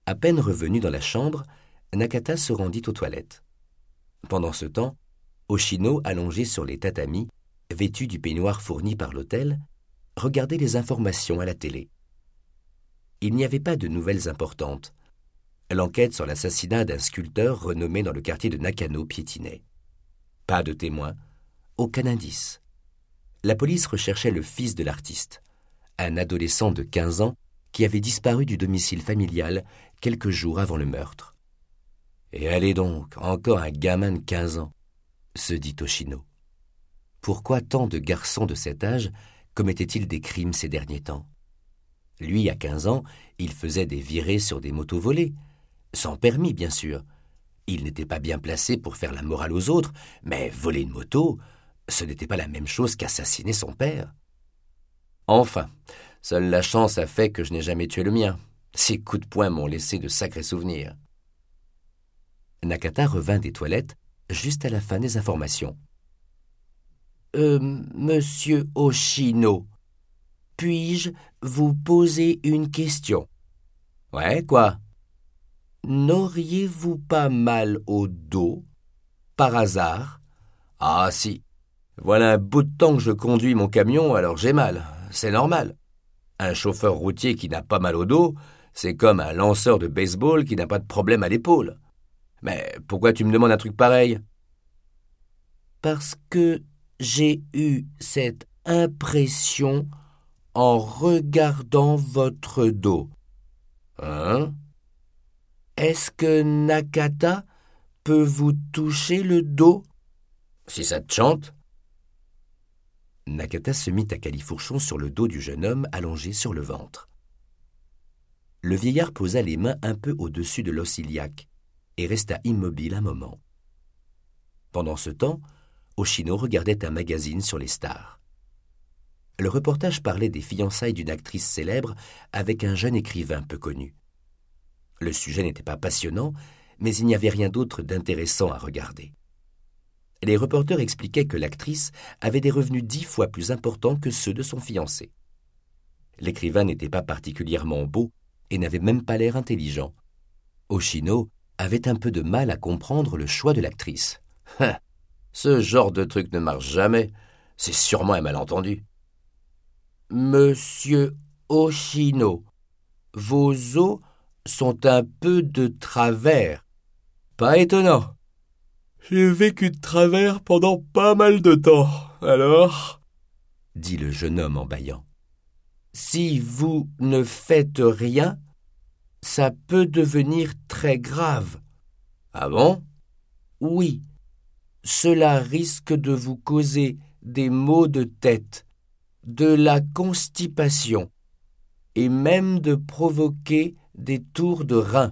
À peine revenu dans la chambre, Nakata se rendit aux toilettes. Pendant ce temps, Hoshino, allongé sur les tatamis, vêtu du peignoir fourni par l'hôtel, regardait les informations à la télé. Il n'y avait pas de nouvelles importantes. L'enquête sur l'assassinat d'un sculpteur renommé dans le quartier de Nakano piétinait. Pas de témoins, aucun indice. La police recherchait le fils de l'artiste, un adolescent de 15 ans qui avait disparu du domicile familial quelques jours avant le meurtre. « Et allez donc, encore un gamin de 15 ans », se dit Hoshino. Pourquoi tant de garçons de cet âge commettaient-ils des crimes ces derniers temps? Lui, à 15 ans, il faisait des virées sur des motos volées, sans permis bien sûr. Il n'était pas bien placé pour faire la morale aux autres, mais voler une moto, ce n'était pas la même chose qu'assassiner son père. Enfin, seule la chance a fait que je n'ai jamais tué le mien. Ces coups de poing m'ont laissé de sacrés souvenirs. Nakata revint des toilettes juste à la fin des informations. Monsieur Hoshino, puis-je vous poser une question? Ouais, quoi? N'auriez-vous pas mal au dos, par hasard? Ah si, voilà un bout de temps que je conduis mon camion, alors j'ai mal, c'est normal. Un chauffeur routier qui n'a pas mal au dos, c'est comme un lanceur de baseball qui n'a pas de problème à l'épaule. Mais pourquoi tu me demandes un truc pareil? Parce que j'ai eu cette impression en regardant votre dos. Hein? Est-ce que Nakata peut vous toucher le dos? Si ça te chante. Nakata se mit à califourchon sur le dos du jeune homme allongé sur le ventre. Le vieillard posa les mains un peu au-dessus de l'os iliaque et resta immobile un moment. Pendant ce temps, Hoshino regardait un magazine sur les stars. Le reportage parlait des fiançailles d'une actrice célèbre avec un jeune écrivain peu connu. Le sujet n'était pas passionnant, mais il n'y avait rien d'autre d'intéressant à regarder. Les reporters expliquaient que l'actrice avait des revenus 10 fois plus importants que ceux de son fiancé. L'écrivain n'était pas particulièrement beau et n'avait même pas l'air intelligent. Hoshino avait un peu de mal à comprendre le choix de l'actrice. Ce genre de truc ne marche jamais. C'est sûrement un malentendu. Monsieur Hoshino, vos os sont un peu de travers. Pas étonnant. J'ai vécu de travers pendant pas mal de temps, alors, dit le jeune homme en bâillant. Si vous ne faites rien, ça peut devenir très grave. Ah bon? Oui. Cela risque de vous causer des maux de tête, de la constipation et même de provoquer des tours de rein.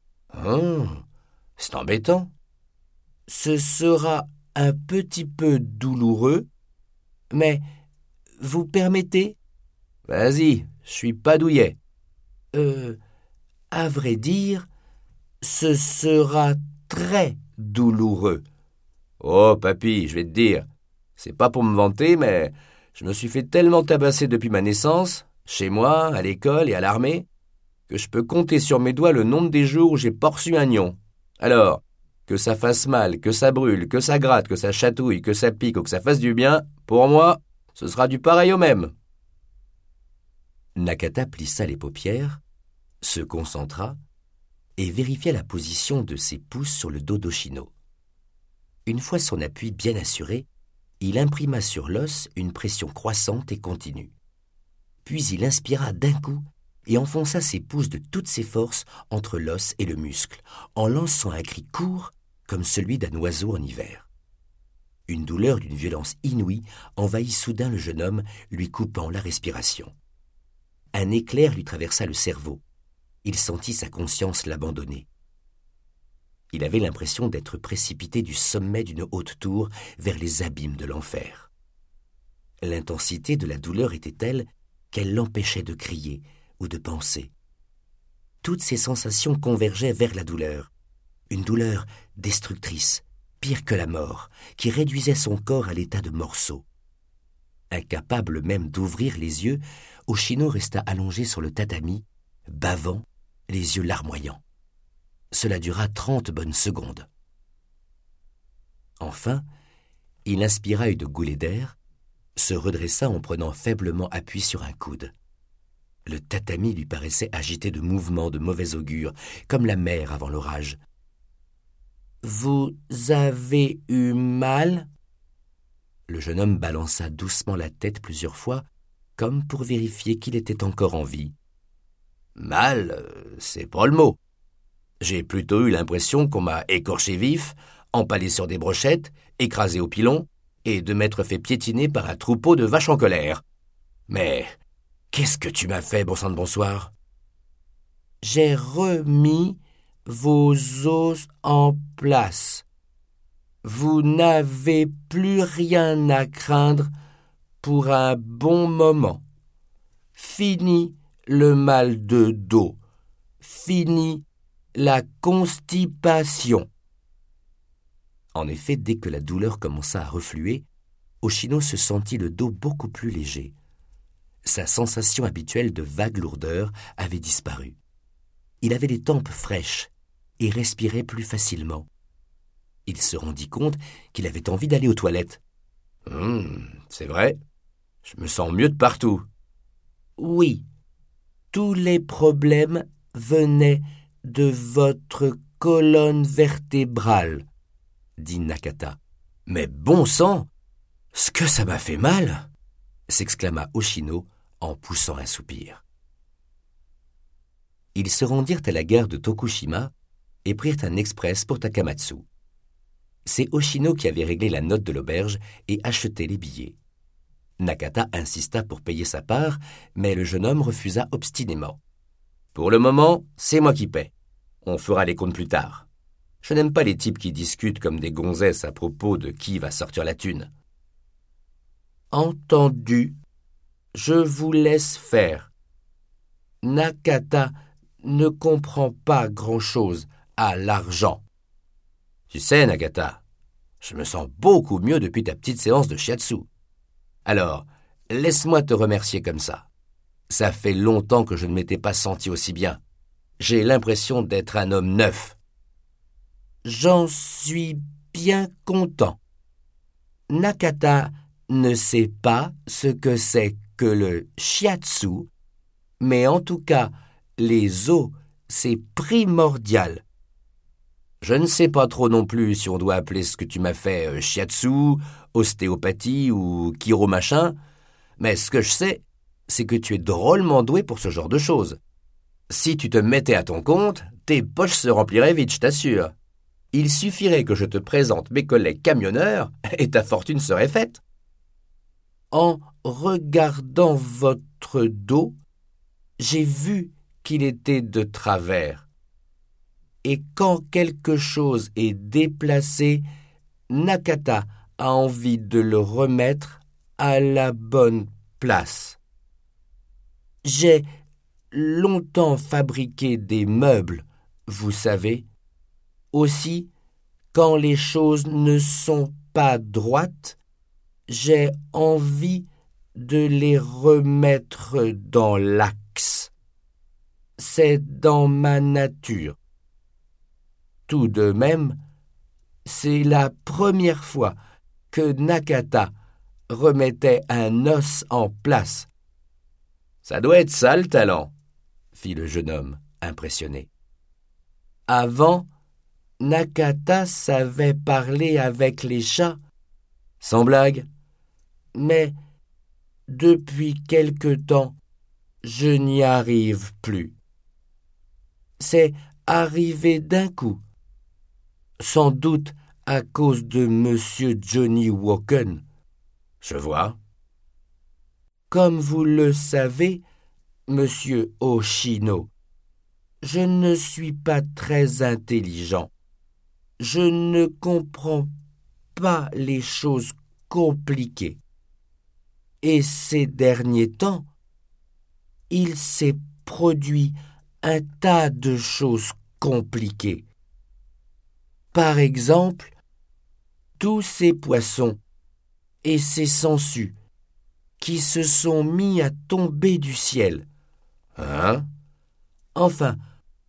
C'est embêtant. Ce sera un petit peu douloureux, mais vous permettez? Vas-y, je suis pas douillet. À vrai dire, ce sera très douloureux. Oh, papy, je vais te dire, c'est pas pour me vanter, mais je me suis fait tellement tabasser depuis ma naissance, chez moi, à l'école et à l'armée, que je peux compter sur mes doigts le nombre des jours où j'ai pas reçu un nion. Alors, que ça fasse mal, que ça brûle, que ça gratte, que ça chatouille, que ça pique ou que ça fasse du bien, pour moi, ce sera du pareil au même. Nakata plissa les paupières, se concentra et vérifia la position de ses pouces sur le dos d'Hoshino. Une fois son appui bien assuré, il imprima sur l'os une pression croissante et continue. Puis il inspira d'un coup et enfonça ses pouces de toutes ses forces entre l'os et le muscle, en lançant un cri court comme celui d'un oiseau en hiver. Une douleur d'une violence inouïe envahit soudain le jeune homme, lui coupant la respiration. Un éclair lui traversa le cerveau. Il sentit sa conscience l'abandonner. Il avait l'impression d'être précipité du sommet d'une haute tour vers les abîmes de l'enfer. L'intensité de la douleur était telle qu'elle l'empêchait de crier ou de penser. Toutes ses sensations convergeaient vers la douleur, une douleur destructrice, pire que la mort, qui réduisait son corps à l'état de morceaux. Incapable même d'ouvrir les yeux, Hoshino resta allongé sur le tatami, bavant les yeux larmoyants. Cela dura 30 bonnes secondes. Enfin, il inspira une goulée d'air, se redressa en prenant faiblement appui sur un coude. Le tatami lui paraissait agité de mouvements de mauvais augure, comme la mer avant l'orage. « Vous avez eu mal ?» Le jeune homme balança doucement la tête plusieurs fois, comme pour vérifier qu'il était encore en vie. « Mal, c'est pas le mot. J'ai plutôt eu l'impression qu'on m'a écorché vif, empalé sur des brochettes, écrasé au pilon, et de m'être fait piétiner par un troupeau de vaches en colère. Mais qu'est-ce que tu m'as fait, bon sang de bonsoir ? J'ai remis vos os en place. Vous n'avez plus rien à craindre pour un bon moment. Fini le mal de dos. Fini la constipation. » En effet, dès que la douleur commença à refluer, Oshino se sentit le dos beaucoup plus léger. Sa sensation habituelle de vague lourdeur avait disparu. Il avait les tempes fraîches et respirait plus facilement. Il se rendit compte qu'il avait envie d'aller aux toilettes. « C'est vrai, je me sens mieux de partout. »« Oui, tous les problèmes venaient de votre colonne vertébrale, » dit Nakata. « Mais bon sang, ce que ça m'a fait mal !» s'exclama Oshino en poussant un soupir. Ils se rendirent à la gare de Tokushima et prirent un express pour Takamatsu. C'est Oshino qui avait réglé la note de l'auberge et acheté les billets. Nakata insista pour payer sa part, mais le jeune homme refusa obstinément. « Pour le moment, c'est moi qui paie. On fera les comptes plus tard. Je n'aime pas les types qui discutent comme des gonzesses à propos de qui va sortir la thune. »« Entendu. Je vous laisse faire. Nakata ne comprend pas grand-chose à l'argent. » « Tu sais, Nakata, je me sens beaucoup mieux depuis ta petite séance de shiatsu. Alors, laisse-moi te remercier comme ça. Ça fait longtemps que je ne m'étais pas senti aussi bien. J'ai l'impression d'être un homme neuf. »« J'en suis bien content. Nakata ne sait pas ce que c'est que le shiatsu, mais en tout cas, les os, c'est primordial. Je ne sais pas trop non plus si on doit appeler ce que tu m'as fait shiatsu, ostéopathie ou chiro machin, mais ce que je sais, c'est que tu es drôlement doué pour ce genre de choses. Si tu te mettais à ton compte, tes poches se rempliraient vite, je t'assure. Il suffirait que je te présente mes collègues camionneurs et ta fortune serait faite. » En regardant votre dos, j'ai vu qu'il était de travers. Et quand quelque chose est déplacé, Nakata a envie de le remettre à la bonne place. J'ai longtemps fabriqué des meubles, vous savez. Aussi, quand les choses ne sont pas droites, j'ai envie de les remettre dans l'axe. C'est dans ma nature. Tout de même, c'est la première fois que Nakata remettait un os en place. « Ça doit être ça le talent, » fit le jeune homme, impressionné. Avant, Nakata savait parler avec les chats. Sans blague. Mais depuis quelque temps, je n'y arrive plus. C'est arrivé d'un coup. Sans doute à cause de Monsieur Johnny Woken. Je vois. Comme vous le savez, Monsieur Oshino, je ne suis pas très intelligent. Je ne comprends pas les choses compliquées. Et ces derniers temps, il s'est produit un tas de choses compliquées. Par exemple, tous ces poissons et ces sangsues qui se sont mis à tomber du ciel. Hein ? Enfin,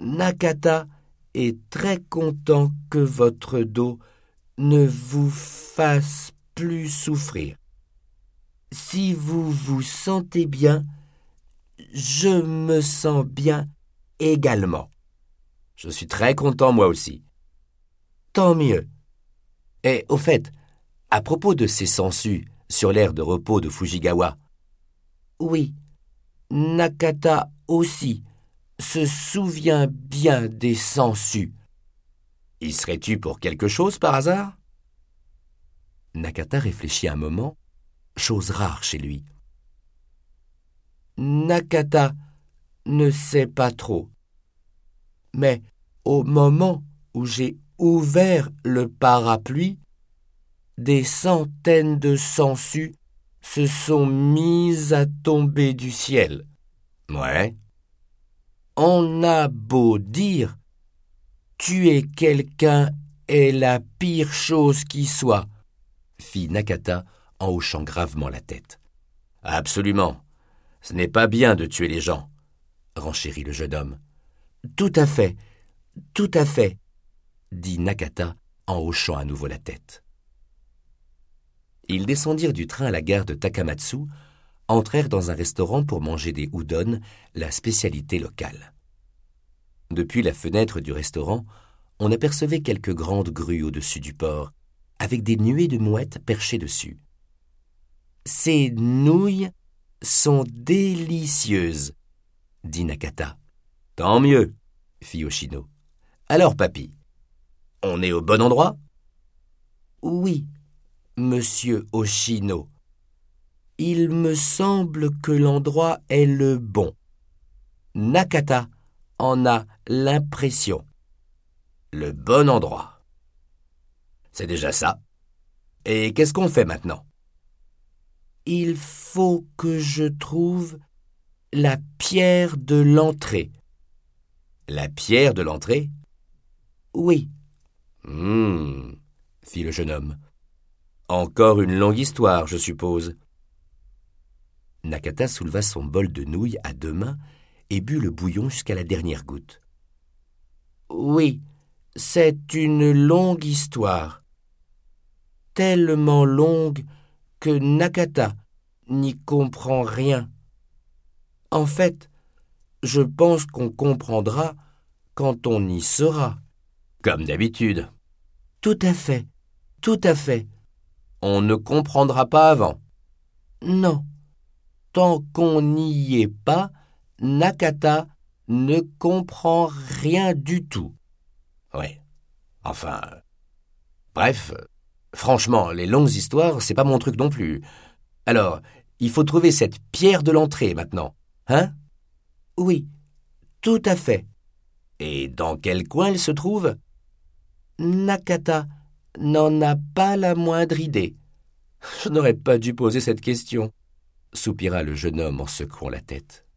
Nakata est très content que votre dos ne vous fasse plus souffrir. Si vous vous sentez bien, je me sens bien également. Je suis très content moi aussi. Tant mieux. Et au fait, à propos de ces sangsues sur l'aire de repos de Fujigawa, oui, Nakata aussi se souvient bien des sangsues. Y serais-tu pour quelque chose par hasard? Nakata réfléchit un moment, chose rare chez lui. Nakata ne sait pas trop. Mais au moment où j'ai ouvert le parapluie, des centaines de sangsues se sont mises à tomber du ciel. Ouais. On a beau dire, tuer quelqu'un est la pire chose qui soit, fit Nakata en hochant gravement la tête. Absolument. Ce n'est pas bien de tuer les gens, renchérit le jeune homme. Tout à fait, dit Nakata en hochant à nouveau la tête. Ils descendirent du train à la gare de Takamatsu, entrèrent dans un restaurant pour manger des udon, la spécialité locale. Depuis la fenêtre du restaurant, on apercevait quelques grandes grues au-dessus du port, avec des nuées de mouettes perchées dessus. Ces nouilles sont délicieuses, dit Nakata. Tant mieux, fit Hoshino. Alors, papy, on est au bon endroit? Oui, monsieur Hoshino. Il me semble que l'endroit est le bon. Nakata en a l'impression. Le bon endroit. C'est déjà ça. Et qu'est-ce qu'on fait maintenant? Il faut que je trouve la pierre de l'entrée. La pierre de l'entrée? Oui. Fit le jeune homme. Encore une longue histoire, je suppose. Nakata souleva son bol de nouilles à deux mains et but le bouillon jusqu'à la dernière goutte. Oui, c'est une longue histoire. Tellement longue que Nakata n'y comprend rien. En fait, je pense qu'on comprendra quand on y sera. Comme d'habitude. Tout à fait. On ne comprendra pas avant. Non. Tant qu'on n'y est pas, Nakata ne comprend rien du tout. Oui. Enfin... Bref, franchement, les longues histoires, c'est pas mon truc non plus. Alors, il faut trouver cette pierre de l'entrée maintenant, hein? Oui, tout à fait. Et dans quel coin elle se trouve? Nakata n'en a pas la moindre idée. Je n'aurais pas dû poser cette question, soupira le jeune homme en secouant la tête.